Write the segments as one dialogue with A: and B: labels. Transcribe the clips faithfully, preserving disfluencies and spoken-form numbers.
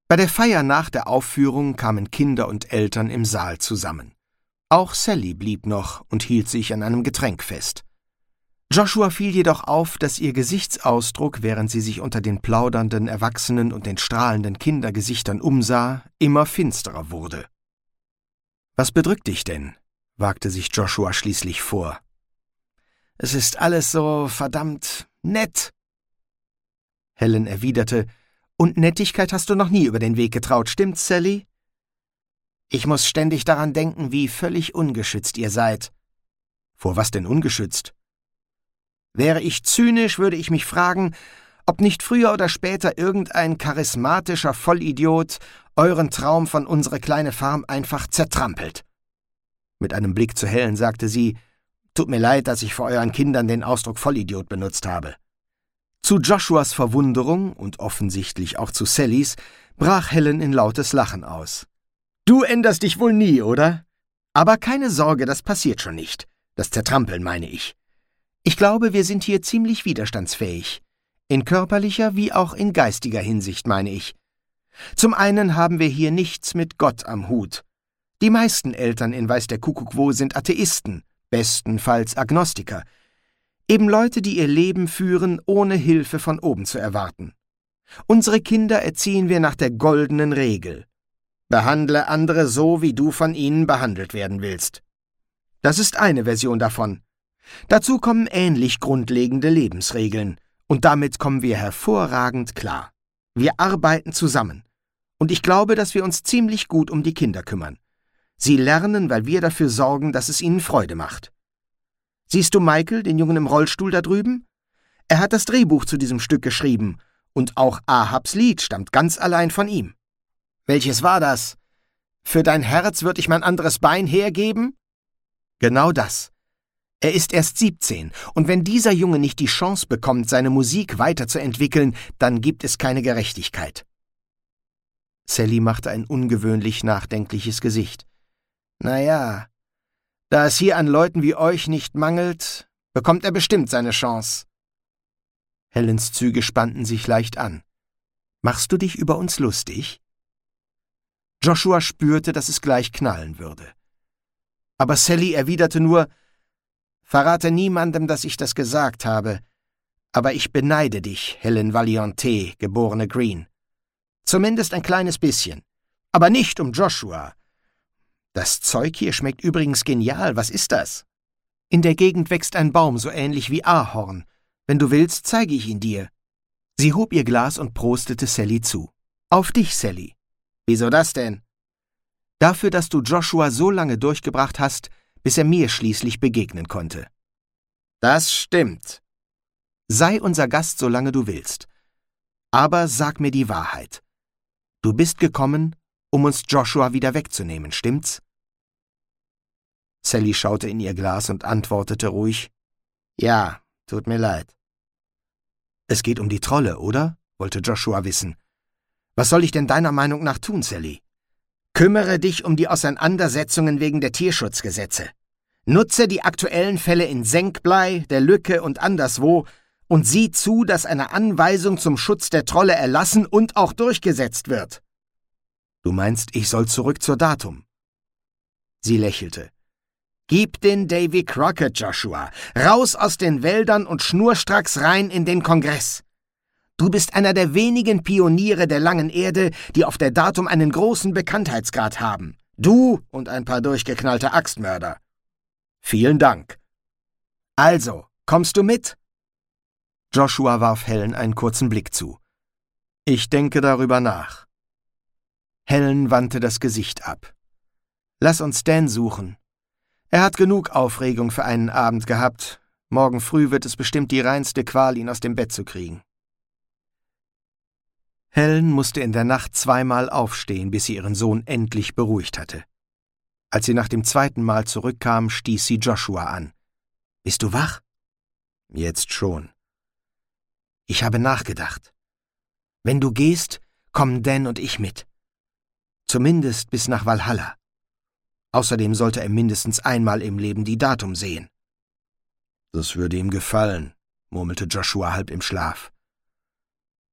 A: Bei der Feier nach der Aufführung kamen Kinder und Eltern im Saal zusammen. Auch Sally blieb noch und hielt sich an einem Getränk fest. Joshua fiel jedoch auf, dass ihr Gesichtsausdruck, während sie sich unter den plaudernden Erwachsenen und den strahlenden Kindergesichtern umsah, immer finsterer wurde. »Was bedrückt dich denn?« wagte sich Joshua schließlich vor. »Es ist alles so verdammt nett.« Helen erwiderte, »Und Nettigkeit hast du noch nie über den Weg getraut, stimmt's, Sally?« »Ich muss ständig daran denken, wie völlig ungeschützt ihr seid.« »Vor was denn ungeschützt?« »Wäre ich zynisch, würde ich mich fragen, ob nicht früher oder später irgendein charismatischer Vollidiot euren Traum von unserer kleinen Farm einfach zertrampelt.« Mit einem Blick zu Helen sagte sie, »Tut mir leid, dass ich vor euren Kindern den Ausdruck Vollidiot benutzt habe.« Zu Joshuas Verwunderung und offensichtlich auch zu Sallys brach Helen in lautes Lachen aus. »Du änderst dich wohl nie, oder? Aber keine Sorge, das passiert schon nicht. Das Zertrampeln meine ich. Ich glaube, wir sind hier ziemlich widerstandsfähig. In körperlicher wie auch in geistiger Hinsicht, meine ich. Zum einen haben wir hier nichts mit Gott am Hut. Die meisten Eltern in weiß der Kuckuck wo sind Atheisten, bestenfalls Agnostiker. Eben Leute, die ihr Leben führen, ohne Hilfe von oben zu erwarten. Unsere Kinder erziehen wir nach der goldenen Regel. Behandle andere so, wie du von ihnen behandelt werden willst. Das ist eine Version davon. Dazu kommen ähnlich grundlegende Lebensregeln, und damit kommen wir hervorragend klar. Wir arbeiten zusammen, und ich glaube, dass wir uns ziemlich gut um die Kinder kümmern. Sie lernen, weil wir dafür sorgen, dass es ihnen Freude macht. Siehst du Michael, den Jungen im Rollstuhl da drüben? Er hat das Drehbuch zu diesem Stück geschrieben, und auch Ahabs Lied stammt ganz allein von ihm. Welches war das? Für dein Herz würd ich mein anderes Bein hergeben? Genau das. Er ist erst siebzehn, und wenn dieser Junge nicht die Chance bekommt, seine Musik weiterzuentwickeln, dann gibt es keine Gerechtigkeit. Sally machte ein ungewöhnlich nachdenkliches Gesicht. Na ja, da es hier an Leuten wie euch nicht mangelt, bekommt er bestimmt seine Chance. Helens Züge spannten sich leicht an. Machst du dich über uns lustig? Joshua spürte, dass es gleich knallen würde. Aber Sally erwiderte nur, »Verrate niemandem, dass ich das gesagt habe, aber ich beneide dich, Helen Valiente, geborene Green. Zumindest ein kleines bisschen, aber nicht um Joshua. Das Zeug hier schmeckt übrigens genial, was ist das? In der Gegend wächst ein Baum so ähnlich wie Ahorn. Wenn du willst, zeige ich ihn dir.« Sie hob ihr Glas und prostete Sally zu. »Auf dich, Sally.« »Wieso das denn?« »Dafür, dass du Joshua so lange durchgebracht hast, bis er mir schließlich begegnen konnte.« »Das stimmt.« »Sei unser Gast, solange du willst. Aber sag mir die Wahrheit. Du bist gekommen, um uns Joshua wieder wegzunehmen, stimmt's?« Sally schaute in ihr Glas und antwortete ruhig, »Ja, tut mir leid.« »Es geht um die Trolle, oder?« wollte Joshua wissen. »Was soll ich denn deiner Meinung nach tun, Sally?« »Kümmere dich um die Auseinandersetzungen wegen der Tierschutzgesetze. Nutze die aktuellen Fälle in Senkblei, der Lücke und anderswo und sieh zu, dass eine Anweisung zum Schutz der Trolle erlassen und auch durchgesetzt wird.« »Du meinst, ich soll zurück zur Datum?« Sie lächelte. »Gib den Davy Crockett, Joshua, raus aus den Wäldern und schnurstracks rein in den Kongress. Du bist einer der wenigen Pioniere der langen Erde, die auf der Datum einen großen Bekanntheitsgrad haben. Du und ein paar durchgeknallte Axtmörder.« »Vielen Dank.« »Also, kommst du mit?« Joshua warf Helen einen kurzen Blick zu. »Ich denke darüber nach.« Helen wandte das Gesicht ab. »Lass uns Dan suchen. Er hat genug Aufregung für einen Abend gehabt. Morgen früh wird es bestimmt die reinste Qual, ihn aus dem Bett zu kriegen.« Helen musste in der Nacht zweimal aufstehen, bis sie ihren Sohn endlich beruhigt hatte. Als sie nach dem zweiten Mal zurückkam, stieß sie Joshua an. »Bist du wach?« »Jetzt schon.« »Ich habe nachgedacht. Wenn du gehst, kommen Dan und ich mit. Zumindest bis nach Valhalla. Außerdem sollte er mindestens einmal im Leben die Datum sehen.« »Das würde ihm gefallen«, murmelte Joshua halb im Schlaf.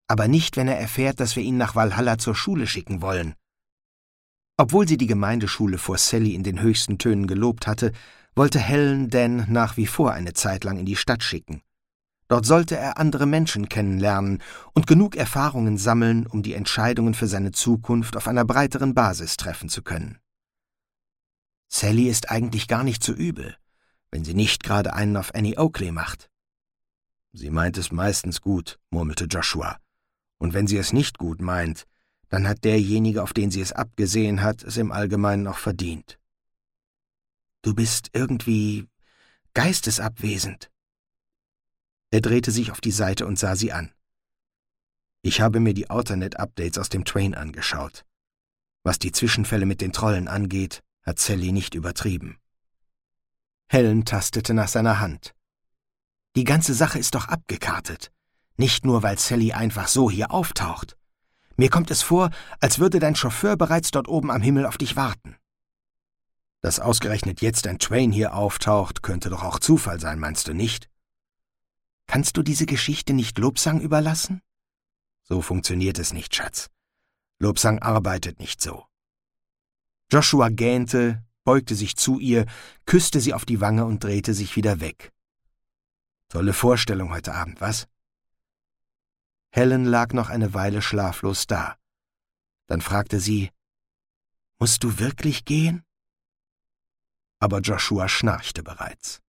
A: Aber nicht, wenn er erfährt, dass wir ihn nach Valhalla zur Schule schicken wollen.« Obwohl sie die Gemeindeschule vor Sally in den höchsten Tönen gelobt hatte, wollte Helen Dan nach wie vor eine Zeit lang in die Stadt schicken. Dort sollte er andere Menschen kennenlernen und genug Erfahrungen sammeln, um die Entscheidungen für seine Zukunft auf einer breiteren Basis treffen zu können. »Sally ist eigentlich gar nicht so übel, wenn sie nicht gerade einen auf Annie Oakley macht.« »Sie meint es meistens gut«, murmelte Joshua. »Und wenn sie es nicht gut meint, dann hat derjenige, auf den sie es abgesehen hat, es im Allgemeinen auch verdient.« »Du bist irgendwie geistesabwesend.« Er drehte sich auf die Seite und sah sie an. »Ich habe mir die Alternate-Updates aus dem Train angeschaut. Was die Zwischenfälle mit den Trollen angeht, hat Sally nicht übertrieben.« Helen tastete nach seiner Hand. »Die ganze Sache ist doch abgekartet. Nicht nur, weil Sally einfach so hier auftaucht. Mir kommt es vor, als würde dein Chauffeur bereits dort oben am Himmel auf dich warten.« »Dass ausgerechnet jetzt ein Train hier auftaucht, könnte doch auch Zufall sein, meinst du nicht?« »Kannst du diese Geschichte nicht Lobsang überlassen?« »So funktioniert es nicht, Schatz. Lobsang arbeitet nicht so.« Joshua gähnte, beugte sich zu ihr, küsste sie auf die Wange und drehte sich wieder weg. »Tolle Vorstellung heute Abend, was?« Helen lag noch eine Weile schlaflos da. Dann fragte sie, »Musst du wirklich gehen?« Aber Joshua schnarchte bereits.